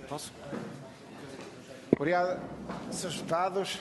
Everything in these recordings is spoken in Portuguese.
Posso? Obrigado, Srs. Deputados,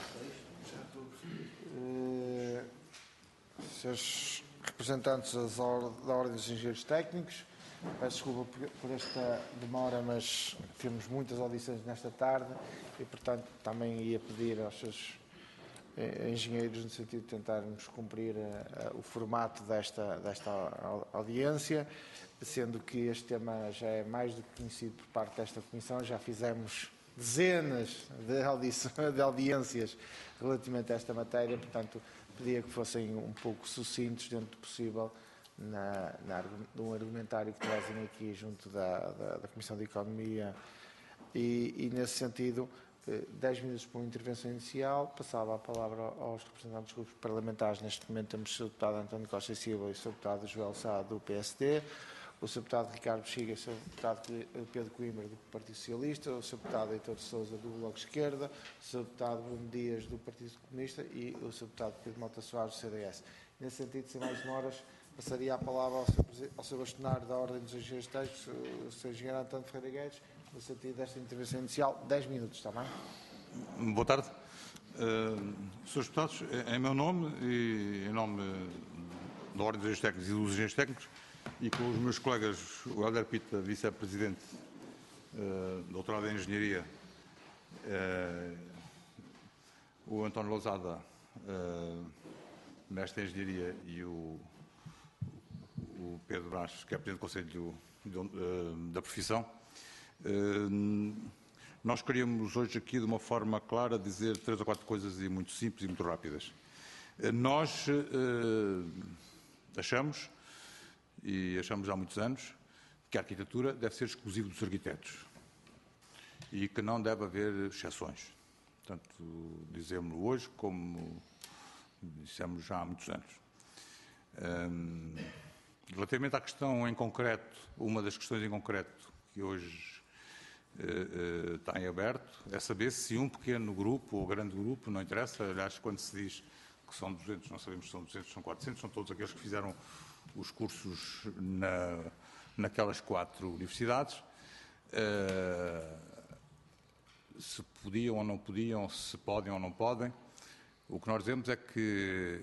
Srs. Representantes da Ordem dos Engenheiros Técnicos. Peço desculpa por esta demora, mas temos muitas audições nesta tarde e, portanto, também ia pedir aos seus engenheiros no sentido de tentarmos cumprir o formato desta audiência, sendo que este tema já é mais do que conhecido por parte desta Comissão. Já fizemos dezenas de audiências relativamente a esta matéria, portanto, pedia que fossem um pouco sucintos dentro do possível no argumentário que trazem aqui junto da Comissão de Economia e nesse sentido, 10 minutos para uma intervenção inicial. Passava a palavra aos representantes dos grupos parlamentares. Neste momento temos o Sr. Deputado António Costa e Silva e o Sr. Deputado Joel Sá, do PSD, o Sr. Deputado Ricardo Bexiga e o Sr. Deputado Pedro Coimbra, do Partido Socialista, o Sr. Deputado Heitor de Sousa, do Bloco de Esquerda, o Sr. Deputado Bruno Dias, do Partido Comunista e o Sr. Deputado Pedro Mota Soares, do CDS. Nesse sentido, sem mais demoras, passaria a palavra ao Sr. Bastonário da Ordem dos Engenheiros Técnicos, o Sr. Engenheiro António Ferreira Guedes, no sentido desta intervenção inicial. 10 minutos, está bem? Boa tarde. Srs. Deputados, em meu nome e em nome da Ordem dos Engenheiros Técnicos e dos Engenheiros Técnicos e com os meus colegas, o Helder Pita, Vice-Presidente, doutorado em Engenharia, o António Lousada, Mestre em Engenharia, e o Pedro Brás, que é Presidente do Conselho da Profissão. Nós queríamos hoje aqui, de uma forma clara, dizer 3 ou 4 coisas e muito simples e muito rápidas. Nós achamos, e achamos há muitos anos, que a arquitetura deve ser exclusiva dos arquitetos e que não deve haver exceções. Portanto, dizemos hoje como dissemos já há muitos anos. Relativamente à questão em concreto, uma das questões em concreto que hoje está em aberto, é saber se um pequeno grupo ou grande grupo, não interessa. Aliás, quando se diz que são 200, não sabemos se são 200, são 400, são todos aqueles que fizeram os cursos naquelas 4 universidades, se podiam ou não podiam, se podem ou não podem. O que nós dizemos é que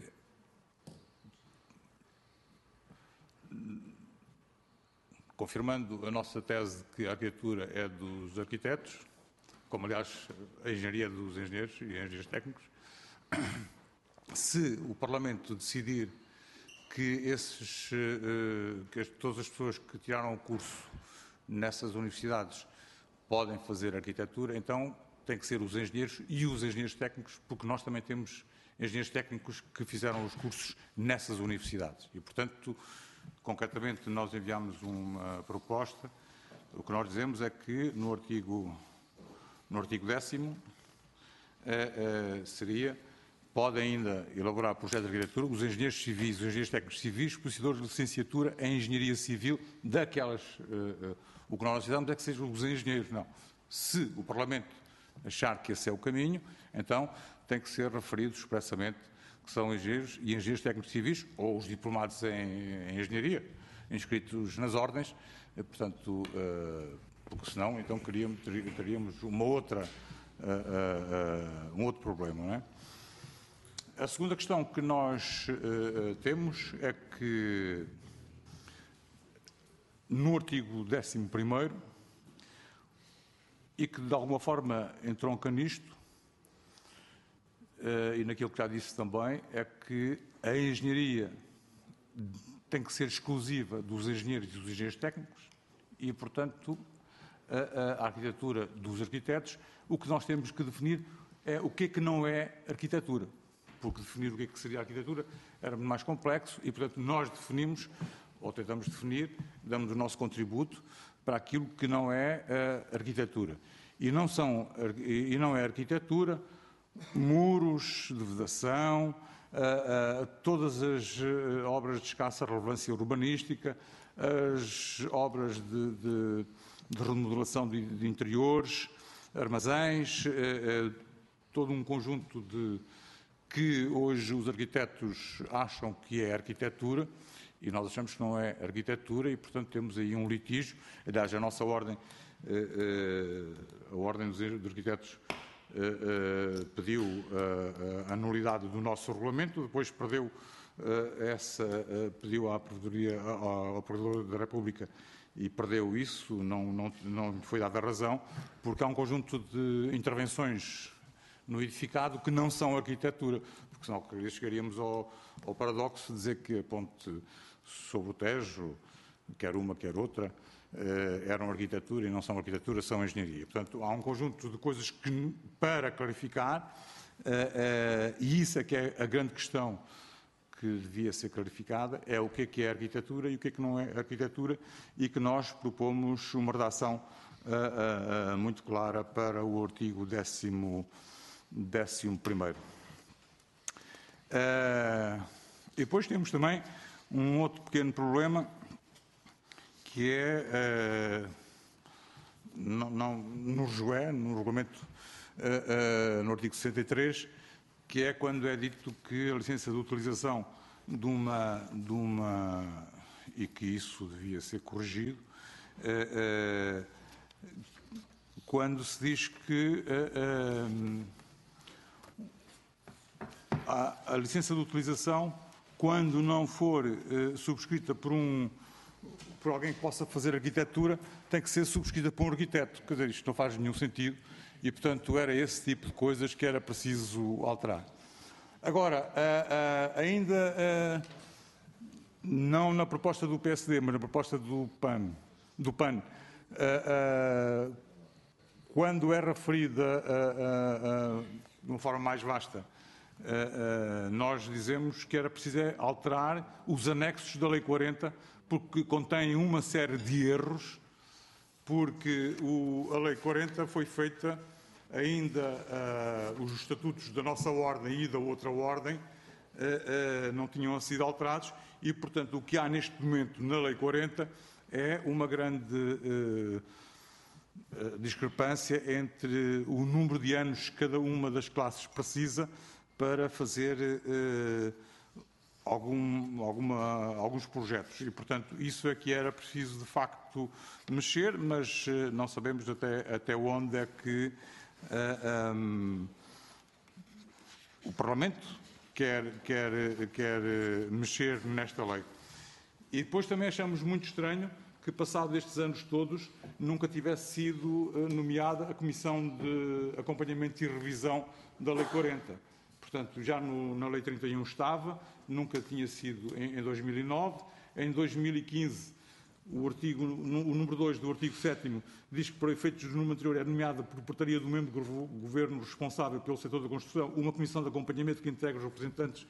confirmando a nossa tese de que a arquitetura é dos arquitetos, como aliás a engenharia é dos engenheiros e engenheiros técnicos, se o Parlamento decidir que todas as pessoas que tiraram o curso nessas universidades podem fazer arquitetura, então tem que ser os engenheiros e os engenheiros técnicos, porque nós também temos engenheiros técnicos que fizeram os cursos nessas universidades. E, portanto, concretamente, nós enviámos uma proposta. O que nós dizemos é que no artigo 10º podem ainda elaborar projetos de arquitetura os engenheiros civis, os engenheiros técnicos civis, possuidores de licenciatura em engenharia civil daquelas. O que nós precisamos é que sejam os engenheiros, não. Se o Parlamento achar que esse é o caminho, então tem que ser referido expressamente que são engenheiros e engenheiros técnicos civis, ou os diplomados em engenharia, inscritos nas ordens, portanto, porque senão, então, teríamos um outro problema, não é? A segunda questão que nós temos é que, no artigo 11º, e que de alguma forma entronca nisto, e naquilo que já disse também, é que a engenharia tem que ser exclusiva dos engenheiros e dos engenheiros técnicos e, portanto, a arquitetura dos arquitetos. O que nós temos que definir é o que não é arquitetura, porque definir o que seria arquitetura era muito mais complexo e, portanto, nós definimos, ou tentamos definir, damos o nosso contributo para aquilo que não é arquitetura. E não é arquitetura muros de vedação, todas as obras de escassa relevância urbanística, as obras de remodelação de interiores, armazéns, todo um conjunto que hoje os arquitetos acham que é arquitetura e nós achamos que não é arquitetura e, portanto, temos aí um litígio. Aliás, a nossa ordem a Ordem dos Arquitetos pediu a nulidade do nosso regulamento, depois pediu à Procuradoria, ao Procurador da República, e perdeu isso, não foi dada razão, porque há um conjunto de intervenções no edificado que não são arquitetura, porque senão chegaríamos ao paradoxo de dizer que a ponte sobre o Tejo, quer uma, quer outra, eram arquitetura e não são arquitetura, são engenharia. Portanto, há um conjunto de coisas que, para clarificar, e isso é que é a grande questão que devia ser clarificada, é o que é arquitetura e o que não é arquitetura, e que nós propomos uma redação muito clara para o artigo 11º. E depois temos também um outro pequeno problema, que é no JUE, no regulamento, no artigo 63, que é quando é dito que a licença de utilização de uma e que isso devia ser corrigido, quando se diz que a licença de utilização, quando não for subscrita por alguém que possa fazer arquitetura, tem que ser subscrita por um arquiteto. Quer dizer, isto não faz nenhum sentido e, portanto, era esse tipo de coisas que era preciso alterar. Agora, ainda não na proposta do PSD, mas na proposta do PAN, quando é referida de uma forma mais vasta, nós dizemos que era preciso alterar os anexos da Lei 40, porque contém uma série de erros, porque a Lei 40 foi feita ainda, os estatutos da nossa ordem e da outra ordem não tinham sido alterados e, portanto, o que há neste momento na Lei 40 é uma grande discrepância entre o número de anos que cada uma das classes precisa para fazer alguns projetos. E, portanto, isso é que era preciso, de facto, mexer, mas não sabemos até onde é que o Parlamento quer mexer nesta lei. E depois também achamos muito estranho que, passados estes anos todos, nunca tivesse sido nomeada a Comissão de Acompanhamento e Revisão da Lei 40. Portanto, já na Lei 31 estava, nunca tinha sido em 2009. Em 2015, o número 2 do artigo 7º diz que, para efeitos do número anterior, é nomeada por portaria do membro do Governo responsável pelo setor da construção uma comissão de acompanhamento que integra os representantes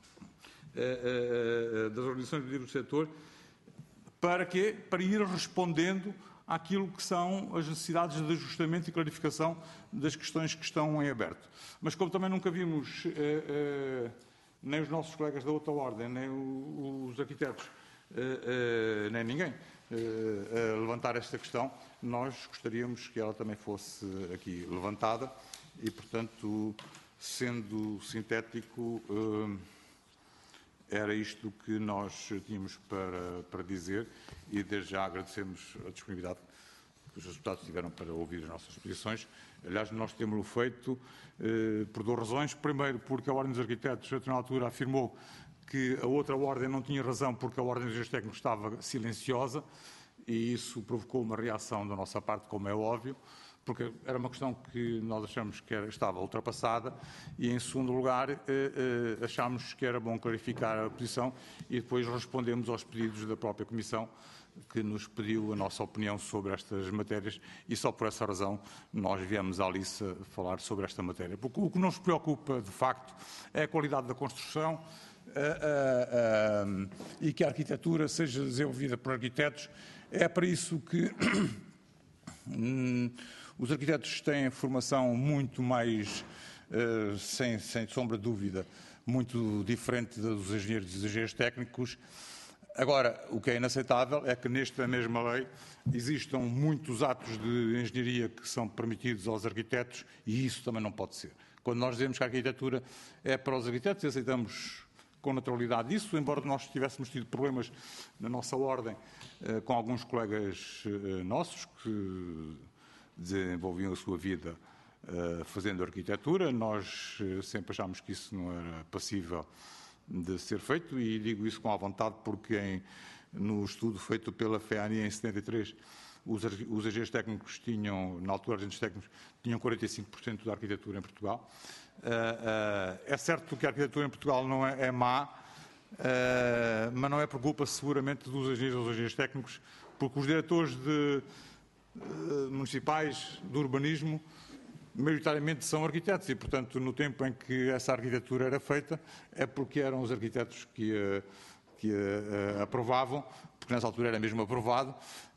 das organizações do setor. Para quê? Para ir respondendo àquilo que são as necessidades de ajustamento e clarificação das questões que estão em aberto. Mas como também nunca vimos nem os nossos colegas da outra ordem, nem os arquitetos, nem ninguém levantar esta questão, nós gostaríamos que ela também fosse aqui levantada e, portanto, sendo sintético, era isto que nós tínhamos para dizer e desde já agradecemos a disponibilidade que os deputados tiveram para ouvir as nossas posições. Aliás, nós temos-lo feito por duas razões. Primeiro, porque a Ordem dos Arquitetos, na altura, afirmou que a outra ordem não tinha razão porque a Ordem dos Engenheiros Técnicos estava silenciosa e isso provocou uma reação da nossa parte, como é óbvio, porque era uma questão que nós achamos que estava ultrapassada e, em segundo lugar, achámos que era bom clarificar a posição e depois respondemos aos pedidos da própria Comissão, que nos pediu a nossa opinião sobre estas matérias e só por essa razão nós viemos à Alice falar sobre esta matéria. Porque o que nos preocupa, de facto, é a qualidade da construção e que a arquitetura seja desenvolvida por arquitetos. É para isso que os arquitetos têm formação muito mais, sem sombra de dúvida, muito diferente dos engenheiros e dos engenheiros técnicos. Agora, o que é inaceitável é que nesta mesma lei existam muitos atos de engenharia que são permitidos aos arquitetos e isso também não pode ser. Quando nós dizemos que a arquitetura é para os arquitetos, aceitamos com naturalidade disso, embora nós tivéssemos tido problemas na nossa ordem com alguns colegas nossos que desenvolviam a sua vida fazendo arquitetura. Nós sempre achámos que isso não era passível de ser feito, e digo isso com a vontade porque no estudo feito pela FEANI em 73, os agentes técnicos tinham, na altura, agentes técnicos tinham 45% da arquitetura em Portugal. É certo que a arquitetura em Portugal não é má, mas não é por culpa seguramente dos engenheiros ou dos agentes técnicos, porque os diretores municipais de urbanismo maioritariamente são arquitetos e, portanto, no tempo em que essa arquitetura era feita, é porque eram os arquitetos que aprovavam, porque nessa altura era mesmo aprovado,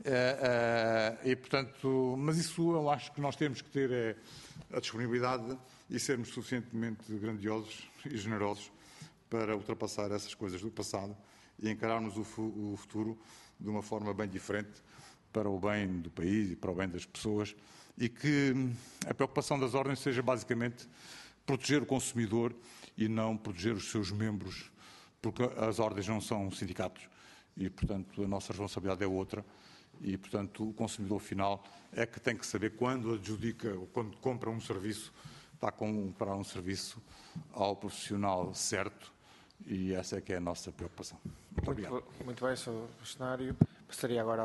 e, portanto, mas isso eu acho que nós temos que ter a disponibilidade e sermos suficientemente grandiosos e generosos para ultrapassar essas coisas do passado e encararmos o futuro de uma forma bem diferente para o bem do país e para o bem das pessoas, e que a preocupação das ordens seja basicamente proteger o consumidor e não proteger os seus membros, porque as ordens não são sindicatos e, portanto, a nossa responsabilidade é outra e, portanto, o consumidor final é que tem que saber quando adjudica ou quando compra um serviço, está a comprar um serviço ao profissional certo, e essa é que é a nossa preocupação. Muito obrigado. Muito bem, Sr. Bastonário. Passaria agora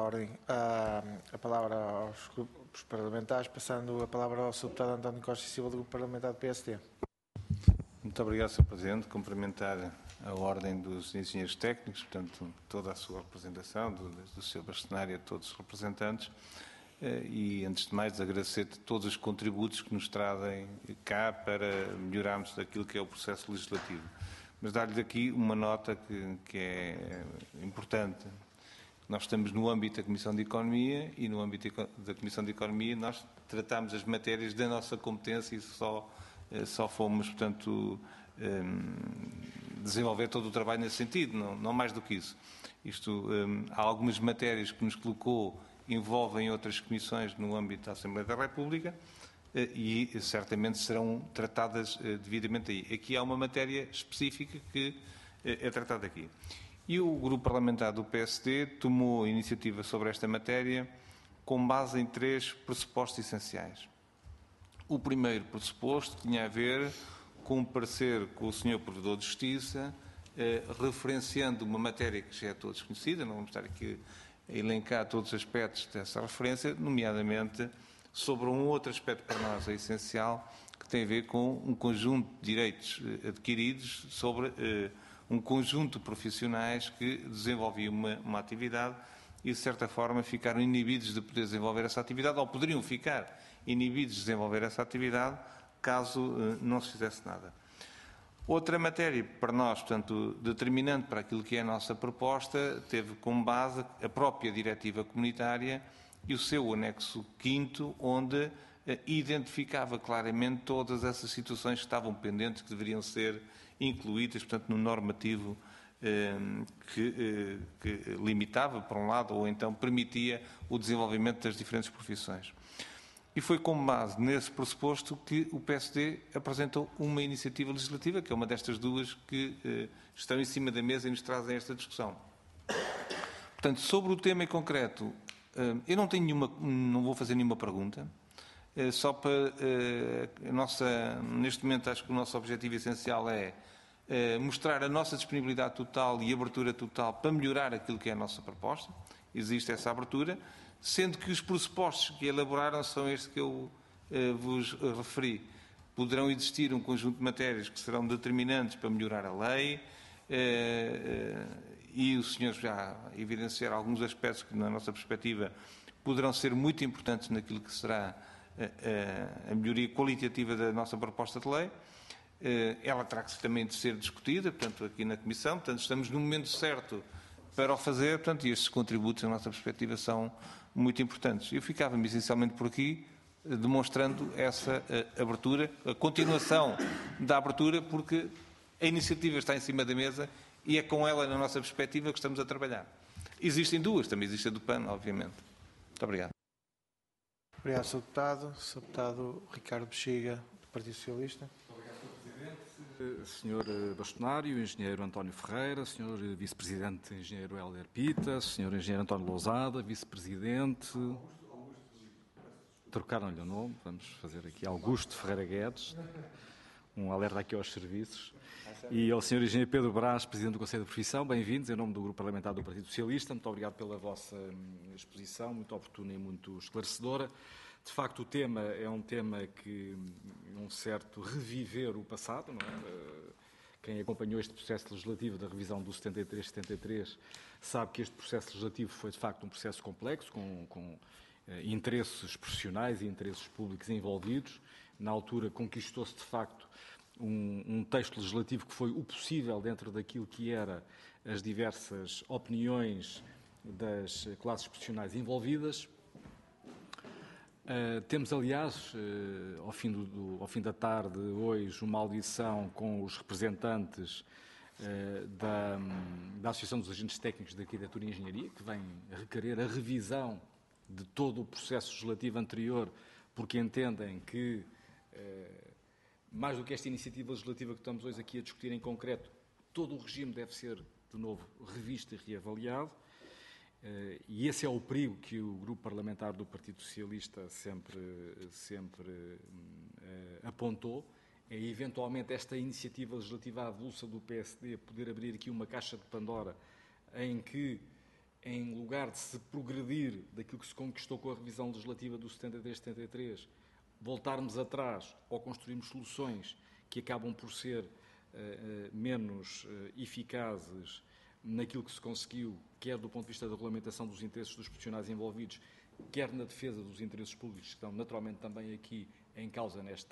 a palavra aos grupos parlamentares, passando a palavra ao Sr. Deputado António Costa e Silva, do Grupo Parlamentar do PSD. Muito obrigado, Sr. Presidente. Cumprimentar a ordem dos engenheiros técnicos, portanto, toda a sua representação, do Sr. Bastonário, a todos os representantes, e, antes de mais, agradecer todos os contributos que nos trazem cá para melhorarmos aquilo que é o processo legislativo. Mas dar-lhe aqui uma nota que é importante. Nós estamos no âmbito da Comissão de Economia e no âmbito da Comissão de Economia nós tratamos as matérias da nossa competência e só fomos, portanto, desenvolver todo o trabalho nesse sentido, não mais do que isso. Há algumas matérias que nos colocou, envolvem outras comissões no âmbito da Assembleia da República e certamente serão tratadas devidamente aí. Aqui há uma matéria específica que é tratada aqui. E o Grupo Parlamentar do PSD tomou iniciativa sobre esta matéria com base em 3 pressupostos essenciais. O primeiro pressuposto tinha a ver com um parecer com o Sr. Provedor de Justiça, referenciando uma matéria que já é toda desconhecida, não vamos estar aqui a elencar todos os aspectos dessa referência, nomeadamente sobre um outro aspecto para nós essencial, que tem a ver com um conjunto de direitos adquiridos sobre um conjunto de profissionais que desenvolviam uma atividade e, de certa forma, ficaram inibidos de poder desenvolver essa atividade, ou poderiam ficar inibidos de desenvolver essa atividade, caso não se fizesse nada. Outra matéria, para nós, portanto, determinante para aquilo que é a nossa proposta, teve como base a própria diretiva comunitária e o seu anexo 5º, onde identificava claramente todas essas situações que estavam pendentes, que deveriam ser incluídas, portanto, no normativo que limitava, por um lado, ou então permitia o desenvolvimento das diferentes profissões. E foi com base nesse pressuposto que o PSD apresentou uma iniciativa legislativa, que é uma destas duas que estão em cima da mesa e nos trazem esta discussão. Portanto, sobre o tema em concreto, eu não vou fazer nenhuma pergunta, só para neste momento acho que o nosso objetivo essencial é mostrar a nossa disponibilidade total e abertura total para melhorar aquilo que é a nossa proposta. Existe essa abertura, sendo que os pressupostos que elaboraram são estes que eu vos referi. Poderão existir um conjunto de matérias que serão determinantes para melhorar a lei, e o senhor já evidenciar alguns aspectos que, na nossa perspectiva, poderão ser muito importantes naquilo que será a melhoria qualitativa da nossa proposta de lei. Ela terá que também de ser discutida, portanto, aqui na Comissão. Portanto, estamos no momento certo para o fazer, portanto, e estes contributos, na nossa perspectiva, são muito importantes. Eu ficava-me essencialmente por aqui, demonstrando essa abertura, a continuação da abertura, porque a iniciativa está em cima da mesa e é com ela, na nossa perspectiva, que estamos a trabalhar. Existem duas, também existe a do PAN, obviamente. Muito obrigado. Obrigado, Sr. Deputado. Sr. Deputado Ricardo Bexiga, do Partido Socialista. Muito obrigado, Sr. Presidente. Senhor Bastonário, Engenheiro António Ferreira, Senhor Vice-Presidente Engenheiro Hélder Pita, Senhor Engenheiro António Lousada, Vice-Presidente... Trocaram-lhe o nome, vamos fazer aqui Augusto Ferreira Guedes, um alerta aqui aos serviços, e ao Sr. Engenheiro Pedro Brás, Presidente do Conselho de Profissão, bem-vindos, em nome do Grupo Parlamentar do Partido Socialista, muito obrigado pela vossa exposição, muito oportuna e muito esclarecedora. De facto, o tema é um tema que é um certo reviver o passado, não é? Quem acompanhou este processo legislativo da revisão do 73-73 sabe que este processo legislativo foi, de facto, um processo complexo, com interesses profissionais e interesses públicos envolvidos. Na altura conquistou-se, de facto, um texto legislativo que foi o possível dentro daquilo que era as diversas opiniões das classes profissionais envolvidas. Temos, aliás, ao fim da tarde, hoje, uma audição com os representantes da Associação dos Agentes Técnicos de Arquitetura e Engenharia, que vem requerer a revisão de todo o processo legislativo anterior, porque entendem que, mais do que esta iniciativa legislativa que estamos hoje aqui a discutir em concreto, todo o regime deve ser, de novo, revisto e reavaliado. E esse é o perigo que o Grupo Parlamentar do Partido Socialista sempre apontou, é eventualmente esta iniciativa legislativa avulsa do PSD poder abrir aqui uma caixa de Pandora em que, em lugar de se progredir daquilo que se conquistou com a revisão legislativa do 73-73, voltarmos atrás ou construirmos soluções que acabam por ser menos eficazes naquilo que se conseguiu, quer do ponto de vista da regulamentação dos interesses dos profissionais envolvidos, quer na defesa dos interesses públicos, que estão naturalmente também aqui em causa nesta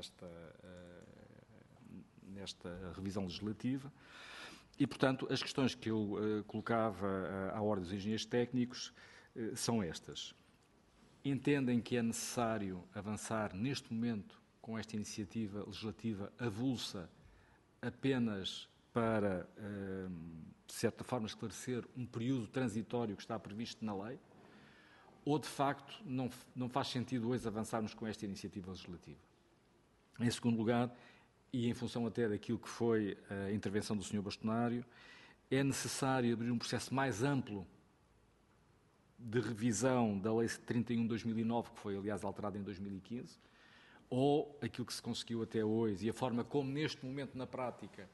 revisão legislativa. E, portanto, as questões que eu colocava à ordem dos engenheiros técnicos são estas. Entendem que é necessário avançar neste momento com esta iniciativa legislativa avulsa apenas para, de certa forma, esclarecer um período transitório que está previsto na lei, ou, de facto, não faz sentido hoje avançarmos com esta iniciativa legislativa? Em segundo lugar, e em função até daquilo que foi a intervenção do Sr. Bastonário, é necessário abrir um processo mais amplo de revisão da Lei 31 de 2009, que foi, aliás, alterada em 2015, ou aquilo que se conseguiu até hoje e a forma como, neste momento, na prática,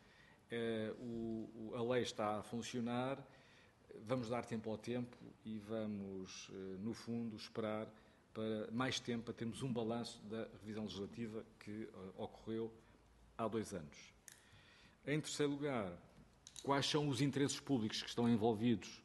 a lei está a funcionar. Vamos dar tempo ao tempo e vamos, no fundo, esperar para mais tempo para termos um balanço da revisão legislativa que ocorreu há 2 anos. Em terceiro lugar, quais são os interesses públicos que estão envolvidos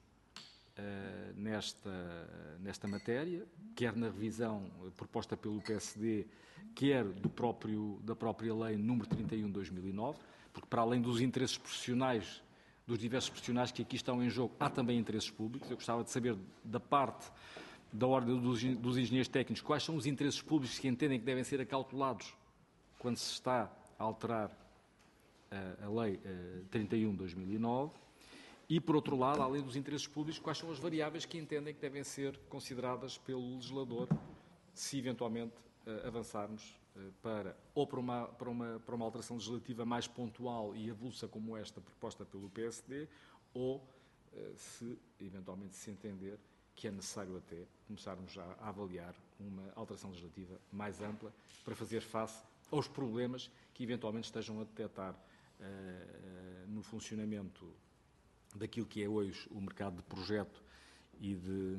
nesta matéria, quer na revisão proposta pelo PSD, quer da própria lei número 31 de 2009, porque para além dos interesses profissionais, dos diversos profissionais que aqui estão em jogo, há também interesses públicos. Eu gostava de saber, da parte da ordem dos engenheiros técnicos, quais são os interesses públicos que entendem que devem ser acautelados quando se está a alterar a Lei 31 de 2009. E, por outro lado, além dos interesses públicos, quais são as variáveis que entendem que devem ser consideradas pelo legislador, se eventualmente avançarmos para uma alteração legislativa mais pontual e avulsa como esta proposta pelo PSD, ou se eventualmente se entender que é necessário até começarmos a avaliar uma alteração legislativa mais ampla para fazer face aos problemas que eventualmente estejam a detectar no funcionamento daquilo que é hoje o mercado de projeto e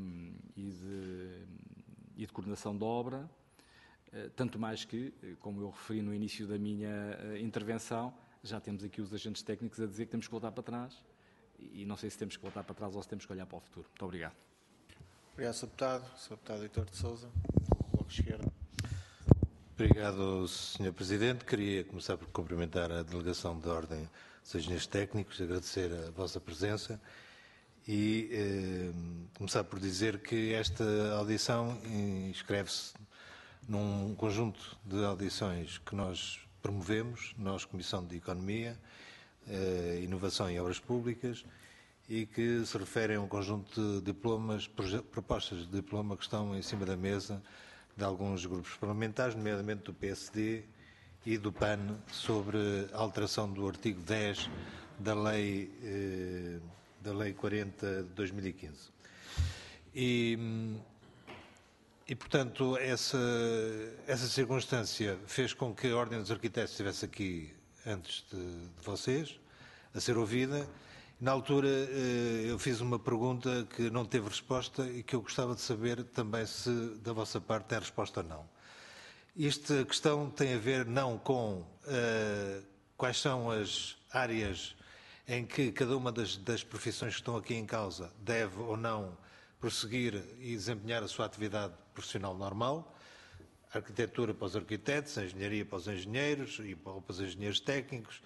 de coordenação de obra, tanto mais que, como eu referi no início da minha intervenção, já temos aqui os agentes técnicos a dizer que temos que voltar para trás, e não sei se temos que voltar para trás ou se temos que olhar para o futuro. Muito obrigado. Obrigado, Sr. Deputado. Sr. Deputado Heitor de Sousa, Bloco de Esquerda. Obrigado, Sr. Presidente. Queria começar por cumprimentar a delegação de ordem dos engenheiros técnicos, agradecer a vossa presença e começar por dizer que esta audição inscreve-se num conjunto de audições que nós promovemos, nós, Comissão de Economia, Inovação e Obras Públicas, e que se referem a um conjunto de diplomas, propostas de diploma que estão em cima da mesa de alguns grupos parlamentares, nomeadamente do PSD e do PAN sobre a alteração do artigo 10 da Lei 40 de 2015. E portanto, essa circunstância fez com que a Ordem dos Arquitetos estivesse aqui antes de vocês, a ser ouvida. Na altura, eu fiz uma pergunta que não teve resposta e que eu gostava de saber também se, da vossa parte, tem resposta ou não. Esta questão tem a ver não com quais são as áreas em que cada uma das profissões que estão aqui em causa deve ou não prosseguir e desempenhar a sua atividade profissional normal, a arquitetura para os arquitetos, a engenharia para os engenheiros e para os engenheiros técnicos,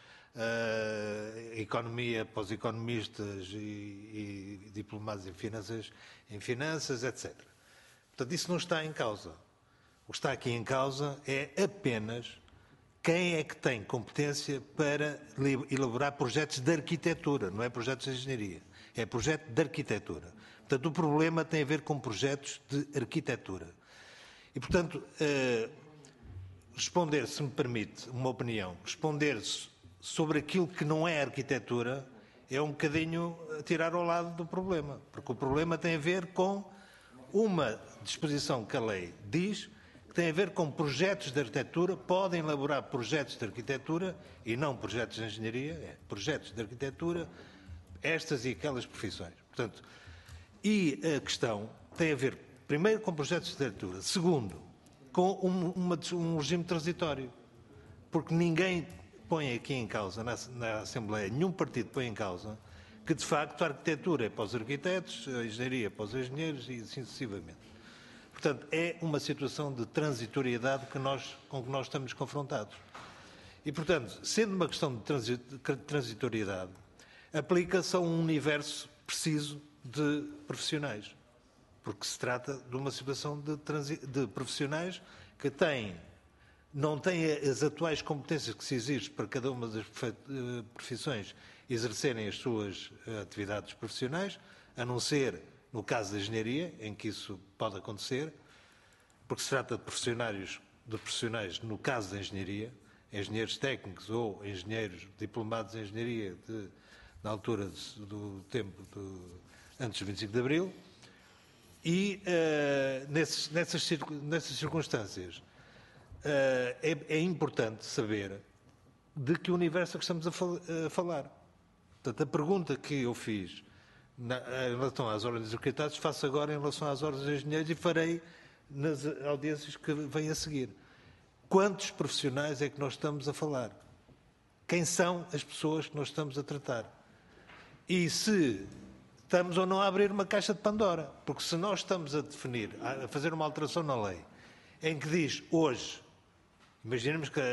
a economia para os economistas e diplomados em finanças, etc. Portanto, isso não está em causa. O que está aqui em causa é apenas quem é que tem competência para elaborar projetos de arquitetura, não é projetos de engenharia, é projeto de arquitetura. Portanto, o problema tem a ver com projetos de arquitetura. E, portanto, responder, se me permite uma opinião, responder sobre aquilo que não é arquitetura é um bocadinho tirar ao lado do problema, porque o problema tem a ver com uma disposição que a lei diz que tem a ver com projetos de arquitetura, podem elaborar projetos de arquitetura e não projetos de engenharia, projetos de arquitetura, estas e aquelas profissões. Portanto, e a questão tem a ver, primeiro, com projetos de arquitetura, segundo, com um regime transitório, porque ninguém põe aqui em causa, na Assembleia, nenhum partido põe em causa, que de facto a arquitetura é para os arquitetos, a engenharia para os engenheiros e assim sucessivamente. Portanto, é uma situação de transitoriedade com que nós estamos confrontados. E, portanto, sendo uma questão de transitoriedade, aplica-se a um universo preciso de profissionais, porque se trata de uma situação de profissionais que não têm as atuais competências que se exigem para cada uma das profissões exercerem as suas atividades profissionais, a não ser no caso da engenharia, em que isso pode acontecer, porque se trata de profissionais no caso da engenharia, engenheiros técnicos ou engenheiros diplomados em engenharia na altura do tempo antes do 25 de Abril, e nessas circunstâncias é importante saber de que universo é que estamos a falar. Portanto, a pergunta que eu fiz em relação às ordens dos arquitetos faço agora em relação às ordens dos engenheiros e farei nas audiências que vêm a seguir. Quantos profissionais é que nós estamos a falar? Quem são as pessoas que nós estamos a tratar? E se estamos ou não a abrir uma caixa de Pandora? Porque se nós estamos a definir, a fazer uma alteração na lei, em que diz hoje, imaginemos que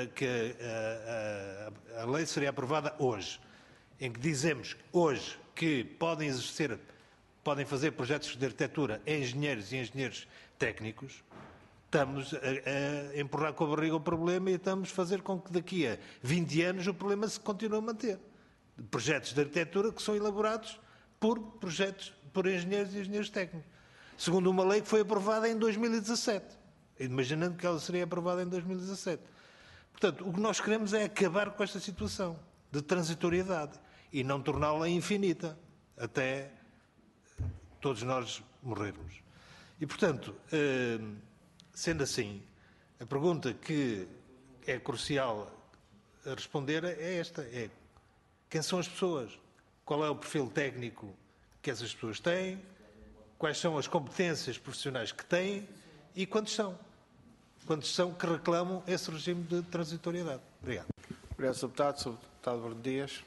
a lei seria aprovada hoje, em que dizemos hoje que podem fazer projetos de arquitetura engenheiros e engenheiros técnicos, estamos a empurrar com a barriga o problema e estamos a fazer com que daqui a 20 anos o problema se continue a manter. Projetos de arquitetura que são elaborados por engenheiros e engenheiros técnicos. Segundo uma lei que foi aprovada em 2017. Imaginando que ela seria aprovada em 2017. Portanto, o que nós queremos é acabar com esta situação de transitoriedade e não torná-la infinita, até todos nós morrermos. E, portanto, sendo assim, a pergunta que é crucial a responder é esta, quem são as pessoas? Qual é o perfil técnico que essas pessoas têm? Quais são as competências profissionais que têm? E quantos são? Quantos são que reclamam esse regime de transitoriedade? Obrigado. Obrigado, Sr. Deputado. Sr. Deputado Bruno Dias.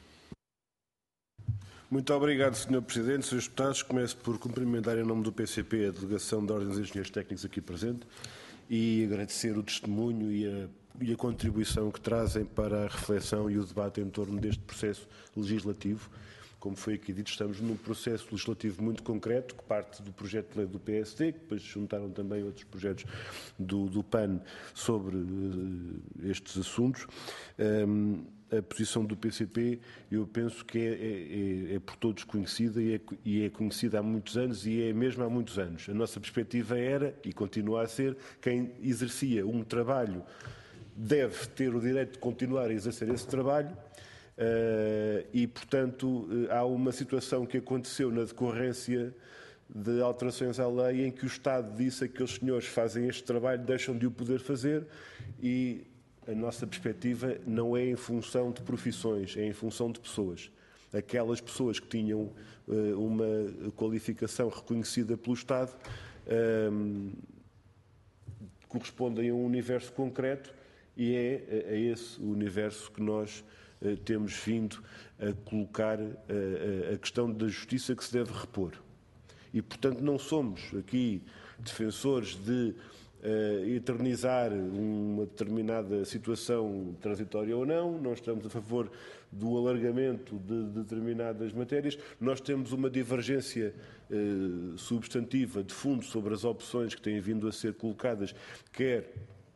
Muito obrigado, Sr. Presidente. Srs. Deputados, começo por cumprimentar em nome do PCP a Delegação da Ordem dos Engenheiros Técnicos aqui presente e agradecer o testemunho e a contribuição que trazem para a reflexão e o debate em torno deste processo legislativo. Como foi aqui dito, estamos num processo legislativo muito concreto, que parte do projeto de lei do PSD, que depois se juntaram também outros projetos do PAN sobre estes assuntos. A posição do PCP, eu penso que é por todos conhecida e é conhecida há muitos anos e é mesmo há muitos anos. A nossa perspectiva era, e continua a ser, quem exercia um trabalho deve ter o direito de continuar a exercer esse trabalho e, portanto, há uma situação que aconteceu na decorrência de alterações à lei em que o Estado disse a aqueles senhores fazem este trabalho, deixam de o poder fazer e a nossa perspectiva não é em função de profissões, é em função de pessoas. Aquelas pessoas que tinham uma qualificação reconhecida pelo Estado correspondem a um universo concreto e é a esse universo que nós temos vindo a colocar a questão da justiça que se deve repor. E, portanto, não somos aqui defensores de eternizar uma determinada situação transitória ou não estamos a favor do alargamento de determinadas matérias, nós temos uma divergência substantiva de fundo sobre as opções que têm vindo a ser colocadas, quer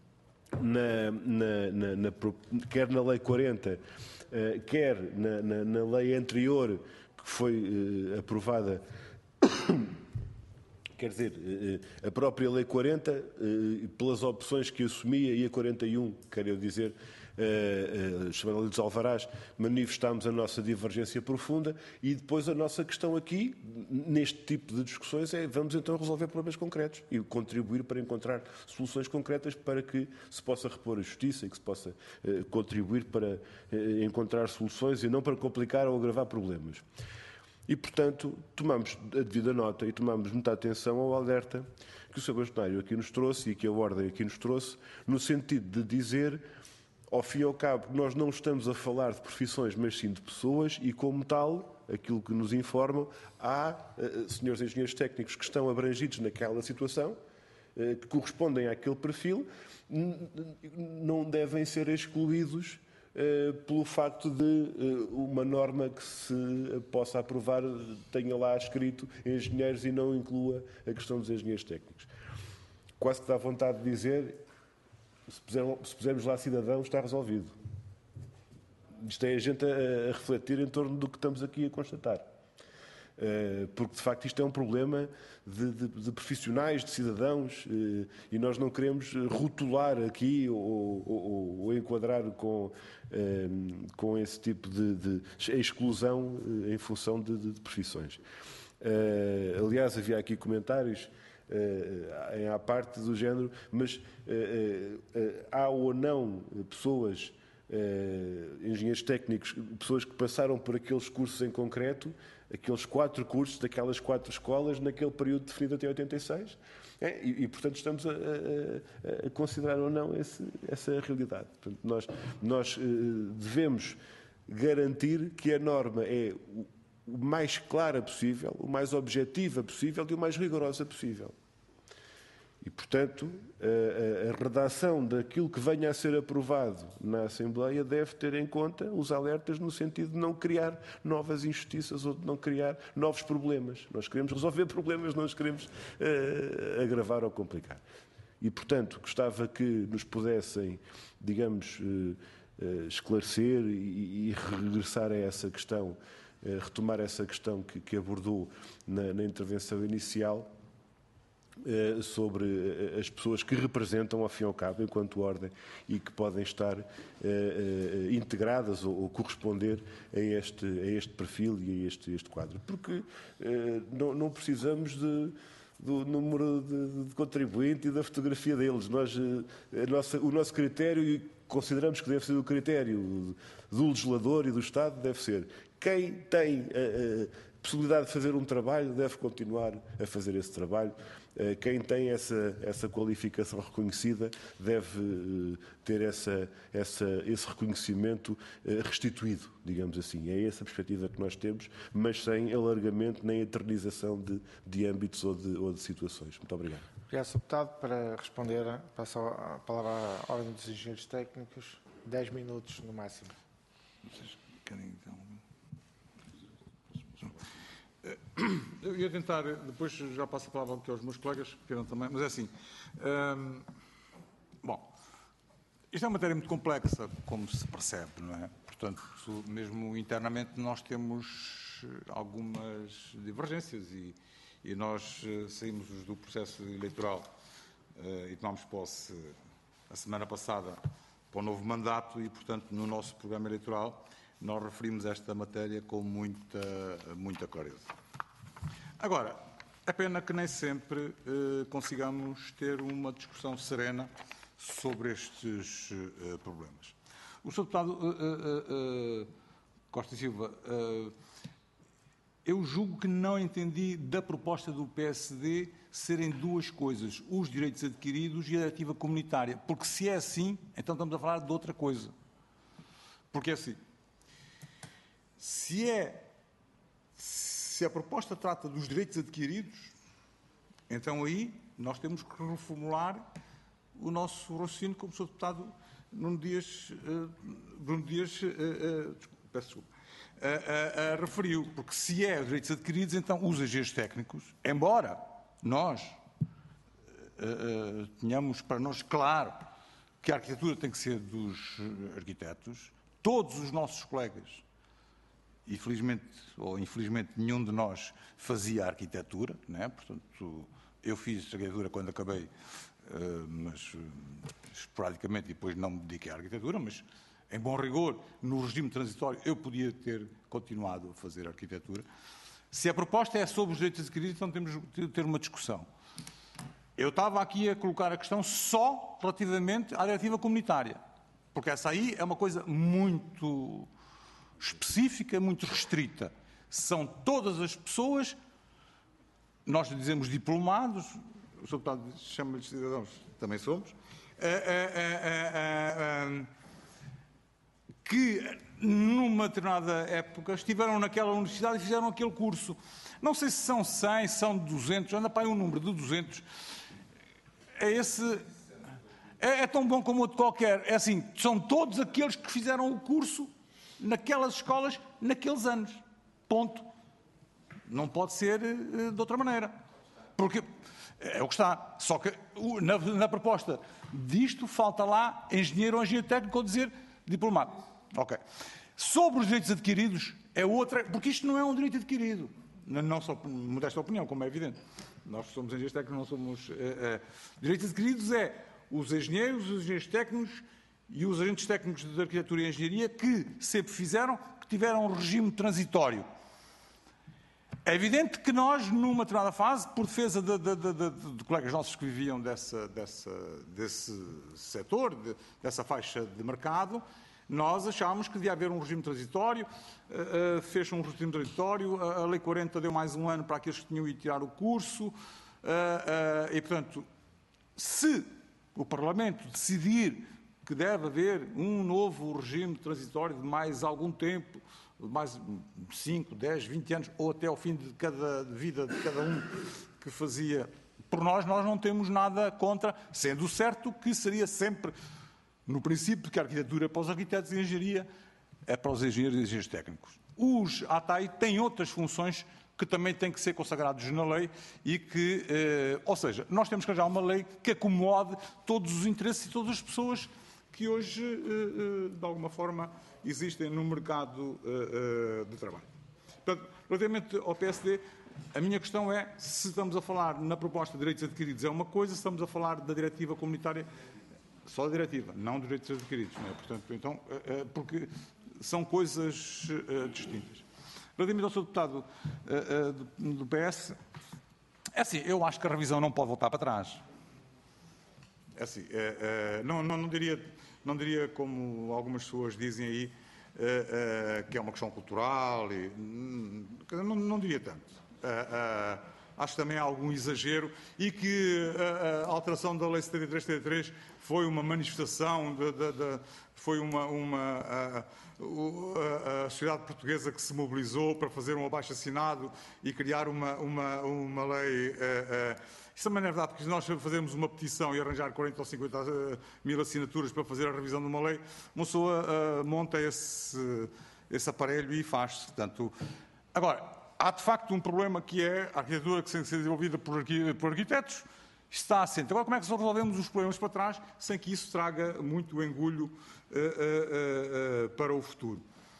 na Lei 40, quer na lei anterior que foi aprovada. Quer dizer, a própria Lei 40, pelas opções que assumia, e a 41, quero eu dizer, chamada Lei dos Alvarás, manifestámos a nossa divergência profunda e depois a nossa questão aqui, neste tipo de discussões, é vamos então resolver problemas concretos e contribuir para encontrar soluções concretas para que se possa repor a justiça e que se possa contribuir para encontrar soluções e não para complicar ou agravar problemas. E, portanto, tomamos a devida nota e tomamos muita atenção ao alerta que o Sr. Bastonário aqui nos trouxe e que a Ordem aqui nos trouxe, no sentido de dizer, ao fim e ao cabo, que nós não estamos a falar de profissões, mas sim de pessoas e, como tal, aquilo que nos informam, há senhores engenheiros técnicos que estão abrangidos naquela situação, que correspondem àquele perfil, não devem ser excluídos pelo facto de uma norma que se possa aprovar tenha lá escrito engenheiros e não inclua a questão dos engenheiros técnicos. Quase que dá vontade de dizer, se pusermos lá cidadãos, está resolvido. Isto é a gente a refletir em torno do que estamos aqui a constatar. Porque, de facto, isto é um problema de profissionais, de cidadãos, e nós não queremos rotular aqui ou enquadrar com esse tipo de exclusão em função de profissões. Aliás, havia aqui comentários à parte do género, mas há ou não pessoas, engenheiros técnicos, pessoas que passaram por aqueles cursos em concreto, aqueles 4 cursos daquelas 4 escolas naquele período definido até 86, portanto estamos a considerar ou não essa realidade. Portanto, nós devemos garantir que a norma é o mais clara possível, o mais objetiva possível e o mais rigorosa possível. E, portanto, a redação daquilo que venha a ser aprovado na Assembleia deve ter em conta os alertas no sentido de não criar novas injustiças ou de não criar novos problemas. Nós queremos resolver problemas, não os queremos agravar ou complicar. E, portanto, gostava que nos pudessem, digamos, esclarecer e regressar a essa questão, retomar essa questão que abordou na intervenção inicial, sobre as pessoas que representam, ao fim e ao cabo, enquanto ordem, e que podem estar integradas ou corresponder a este perfil e a este quadro. Porque não precisamos do número de contribuinte e da fotografia deles. O nosso critério, e consideramos que deve ser o critério do legislador e do Estado, deve ser quem tem a possibilidade de fazer um trabalho deve continuar a fazer esse trabalho. Quem tem essa qualificação reconhecida deve ter esse reconhecimento restituído, digamos assim. É essa a perspectiva que nós temos, mas sem alargamento nem eternização de âmbitos ou de situações. Muito obrigado. Obrigado, Sr. Deputado. Para responder, passo a palavra à Ordem dos Engenheiros Técnicos. 10 minutos no máximo. Vocês querem então... Eu ia tentar, depois já passo a palavra aqui aos meus colegas, que queiram também, mas é assim. Bom, isto é uma matéria muito complexa, como se percebe, não é? Portanto, mesmo internamente nós temos algumas divergências e nós saímos do processo eleitoral e tomámos posse a semana passada para o novo mandato e, portanto, no nosso programa eleitoral nós referimos esta matéria com muita clareza. Agora, é pena que nem sempre consigamos ter uma discussão serena sobre estes problemas. O Sr. Deputado Costa Silva, eu julgo que não entendi da proposta do PSD serem duas coisas, os direitos adquiridos e a diretiva comunitária, porque se é assim, então estamos a falar de outra coisa. Porque é assim, se a proposta trata dos direitos adquiridos, então aí nós temos que reformular o nosso raciocínio, como o Sr. Deputado Bruno Dias peço desculpa, referiu, porque se é os direitos adquiridos, então os agentes técnicos, embora nós tenhamos para nós claro que a arquitetura tem que ser dos arquitetos, todos os nossos colegas, e felizmente ou infelizmente nenhum de nós fazia arquitetura, né? Portanto, eu fiz arquitetura quando acabei, mas esporadicamente, e depois não me dediquei à arquitetura, mas em bom rigor, no regime transitório, eu podia ter continuado a fazer arquitetura. Se a proposta é sobre os direitos adquiridos, então temos de ter uma discussão. Eu estava aqui a colocar a questão só relativamente à diretiva comunitária, porque essa aí é uma coisa muito específica, muito restrita. São todas as pessoas, nós dizemos diplomados, o Sr. Deputado chama-lhes cidadãos, também somos, que numa determinada época estiveram naquela universidade e fizeram aquele curso. Não sei se são 100, são 200, anda para aí um número de 200. É tão bom como outro qualquer. É assim, são todos aqueles que fizeram o curso naquelas escolas, naqueles anos. Ponto. Não pode ser de outra maneira. Porque é o que está. Só que na proposta disto falta lá engenheiro ou engenheiro técnico ou dizer diplomado. Ok. Sobre os direitos adquiridos é outra, porque isto não é um direito adquirido. Não só modesta opinião, como é evidente. Nós somos engenheiros técnicos, não somos... direitos adquiridos é os engenheiros técnicos e os agentes técnicos de arquitetura e engenharia que sempre fizeram, que tiveram um regime transitório. É evidente que nós, numa determinada fase, por defesa de colegas nossos que viviam desse setor, dessa faixa de mercado, nós achámos que devia haver um regime transitório, fez um regime transitório, a Lei 40 deu mais um ano para aqueles que tinham ido tirar o curso, e, portanto, se o Parlamento decidir que deve haver um novo regime transitório de mais algum tempo, mais 5, 10, 20 anos, ou até ao fim de cada vida de cada um que fazia, por nós não temos nada contra, sendo certo que seria sempre no princípio que a arquitetura é para os arquitetos e a engenharia é para os engenheiros e engenheiros técnicos. Os ATAI têm outras funções que também têm que ser consagrados na lei e que, ou seja, nós temos que arranjar uma lei que acomode todos os interesses e todas as pessoas que hoje, de alguma forma, existem no mercado de trabalho. Portanto, relativamente ao PSD, a minha questão é se estamos a falar na proposta de direitos adquiridos é uma coisa, se estamos a falar da diretiva comunitária, só da diretiva, não dos direitos adquiridos. Não é? Portanto, então, porque são coisas distintas. Relativamente ao Sr. Deputado do PS, é assim, eu acho que a revisão não pode voltar para trás. É assim, não diria como algumas pessoas dizem aí, que é uma questão cultural, não diria tanto. Acho que também há algum exagero e que a alteração da Lei 73/73 foi uma manifestação, foi a sociedade portuguesa que se mobilizou para fazer um abaixo-assinado e criar uma lei. Isso também não é verdade, porque se nós fazermos uma petição e arranjar 40 ou 50 mil assinaturas para fazer a revisão de uma lei, uma pessoa monta esse aparelho e faz-se. Portanto, agora, há de facto um problema que é a arquitetura que tem que ser desenvolvida por arquitetos, está assente. Agora, como é que resolvemos os problemas para trás sem que isso traga muito engulho para o futuro?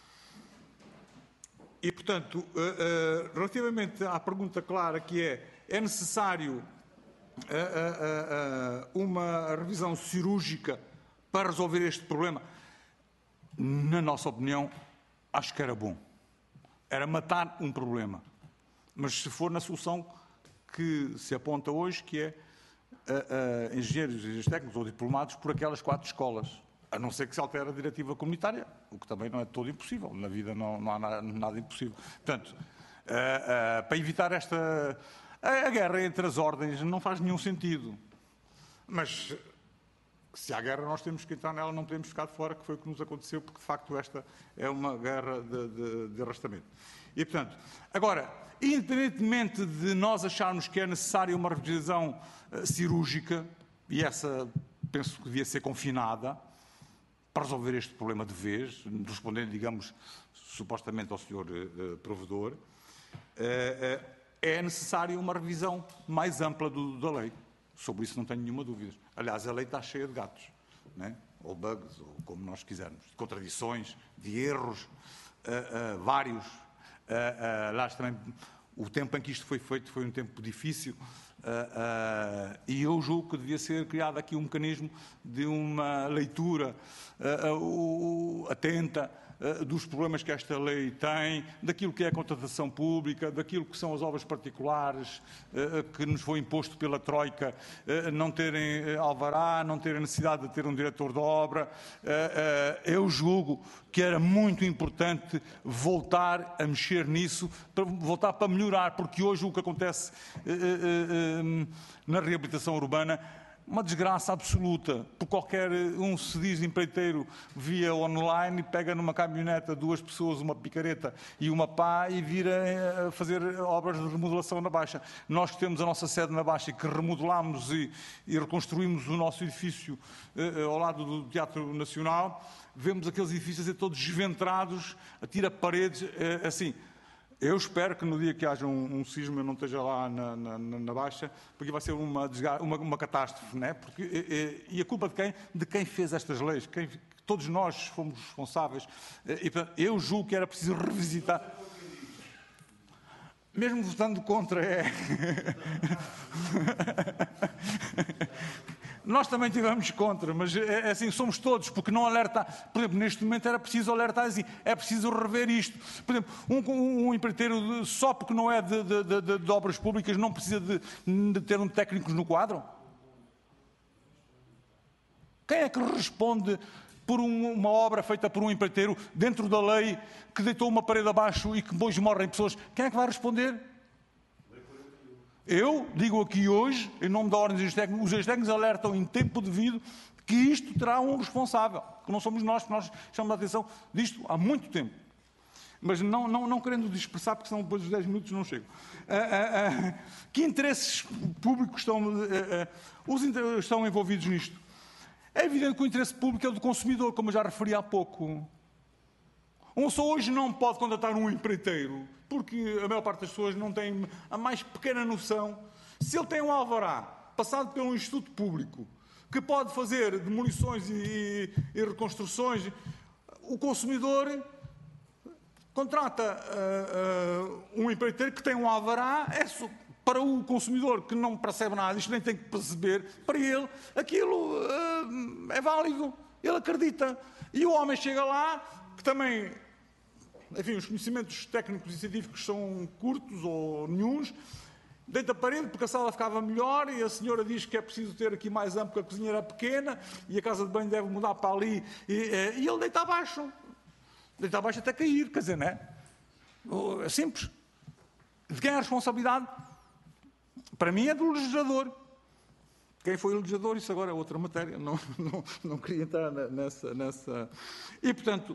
E, portanto, relativamente à pergunta clara que é necessário uma revisão cirúrgica para resolver este problema, na nossa opinião, acho que era bom. Era matar um problema. Mas se for na solução que se aponta hoje, que é engenheiros e engenheiros técnicos ou diplomados por aquelas 4 escolas, a não ser que se altere a diretiva comunitária, o que também não é todo impossível. Na vida não há nada impossível. Portanto, para evitar a guerra entre as ordens não faz nenhum sentido. Mas se há guerra, nós temos que entrar nela, não podemos ficar de fora, que foi o que nos aconteceu, porque de facto esta é uma guerra de arrastamento. E, portanto, agora, independentemente de nós acharmos que é necessária uma revisão cirúrgica, e essa penso que devia ser confinada, para resolver este problema de vez, respondendo, digamos, supostamente ao senhor provedor, é necessária uma revisão mais ampla da lei. Sobre isso não tenho nenhuma dúvida. Aliás, a lei está cheia de gatos, né? Ou bugs, ou como nós quisermos, de contradições, de erros, vários. Aliás, também o tempo em que isto foi feito foi um tempo difícil, e eu julgo que devia ser criado aqui um mecanismo de uma leitura atenta dos problemas que esta lei tem, daquilo que é a contratação pública, daquilo que são as obras particulares que nos foi imposto pela Troika, não terem alvará, não terem necessidade de ter um diretor de obra. Eu julgo que era muito importante voltar a mexer nisso, voltar para melhorar, porque hoje o que acontece na reabilitação urbana, uma desgraça absoluta, por qualquer um se diz empreiteiro via online, pega numa caminhoneta 2 pessoas, uma picareta e uma pá e vira a fazer obras de remodelação na Baixa. Nós que temos a nossa sede na Baixa e que remodelámos e reconstruímos o nosso edifício ao lado do Teatro Nacional, vemos aqueles edifícios todos desventrados, a tira paredes, assim. Eu espero que no dia que haja um sismo eu não esteja lá na Baixa, porque vai ser uma catástrofe, não é? E a culpa de quem? De quem fez estas leis. Todos nós fomos responsáveis. E, portanto, eu julgo que era preciso revisitar. Mesmo votando contra, Nós também tivemos contra, mas é assim, somos todos, porque não alerta. Por exemplo, neste momento era preciso alertar assim, é preciso rever isto. Por exemplo, um empreiteiro, só porque não é de obras públicas, não precisa de ter técnicos no quadro? Quem é que responde por uma obra feita por um empreiteiro dentro da lei, que deitou uma parede abaixo e que hoje morrem pessoas? Quem é que vai responder? Eu digo aqui hoje, em nome da Ordem dos Engenheiros Técnicos, os engenheiros técnicos alertam em tempo devido que isto terá um responsável, que não somos nós, que nós chamamos a atenção disto há muito tempo. Mas não querendo dispersar, porque senão depois dos 10 minutos não chego. Que interesses públicos estão envolvidos nisto? É evidente que o interesse público é o do consumidor, como eu já referi há pouco. Um só hoje não pode contratar um empreiteiro, porque a maior parte das pessoas não tem a mais pequena noção. Se ele tem um alvará passado pelo Instituto Público, que pode fazer demolições e reconstruções, o consumidor contrata um empreiteiro que tem um alvará, para o consumidor que não percebe nada, isto nem tem que perceber, para ele aquilo é válido, ele acredita. E o homem chega lá, que também, enfim, os conhecimentos técnicos e científicos são curtos ou nenhuns, deita a parede porque a sala ficava melhor e a senhora diz que é preciso ter aqui mais amplo porque a cozinha era pequena e a casa de banho deve mudar para ali e ele deita abaixo até cair, quer dizer, não é? É simples. De quem é a responsabilidade? Para mim é do legislador. Quem foi o legislador, isso agora é outra matéria, não queria entrar nessa... E, portanto,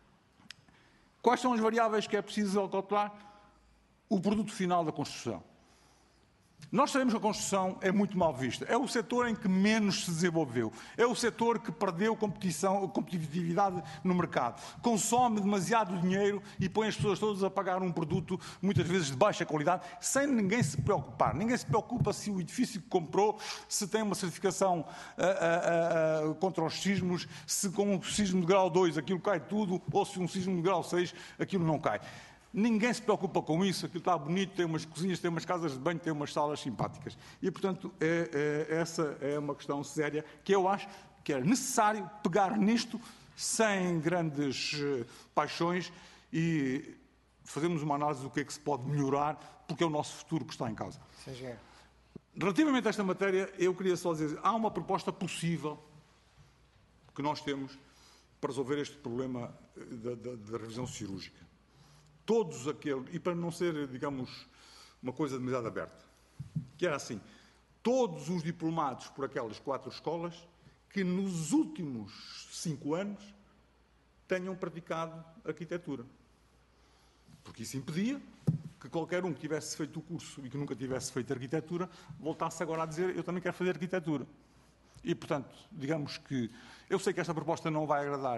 quais são as variáveis que é preciso calcular? O produto final da construção. Nós sabemos que a construção é muito mal vista. É o setor em que menos se desenvolveu. É o setor que perdeu competitividade no mercado. Consome demasiado dinheiro e põe as pessoas todas a pagar um produto, muitas vezes de baixa qualidade, sem ninguém se preocupar. Ninguém se preocupa se o edifício que comprou, se tem uma certificação contra os sismos, se com um sismo de grau 2 aquilo cai tudo, ou se um sismo de grau 6 aquilo não cai. Ninguém se preocupa com isso, aquilo está bonito, tem umas cozinhas, tem umas casas de banho, tem umas salas simpáticas. E, portanto, essa é uma questão séria que eu acho que era necessário pegar nisto sem grandes paixões e fazermos uma análise do que é que se pode melhorar, porque é o nosso futuro que está em causa. Sim. Relativamente a esta matéria, eu queria só dizer, há uma proposta possível que nós temos para resolver este problema da revisão cirúrgica. Todos aqueles, e para não ser, digamos, uma coisa demasiado aberta, que era assim, todos os diplomados por aquelas 4 escolas que nos últimos 5 anos tenham praticado arquitetura. Porque isso impedia que qualquer um que tivesse feito o curso e que nunca tivesse feito arquitetura voltasse agora a dizer eu também quero fazer arquitetura. E, portanto, digamos que eu sei que esta proposta não vai agradar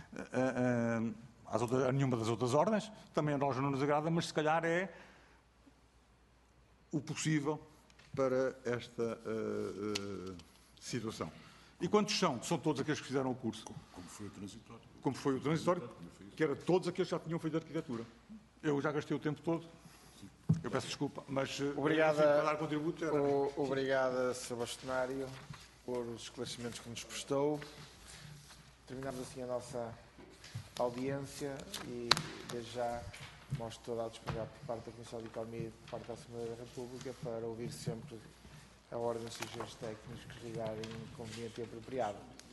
a nenhuma das outras ordens, também a nós não nos agrada, mas se calhar é o possível para esta situação. E quantos são? São todos aqueles que fizeram o curso. Como foi o transitório. Como foi o transitório, que era todos aqueles que já tinham feito arquitetura. Eu já gastei o tempo todo. Eu peço desculpa, mas Obrigado, para dar contributo. obrigado, Sr. Bastonário, por os esclarecimentos que nos prestou. Terminamos assim a nossa audiência e, desde já, mostro toda a disponibilidade por parte da Comissão de Economia e por parte da Assembleia da República para ouvir sempre a ordem dos engenheiros técnicos que julgarem conveniente e apropriado.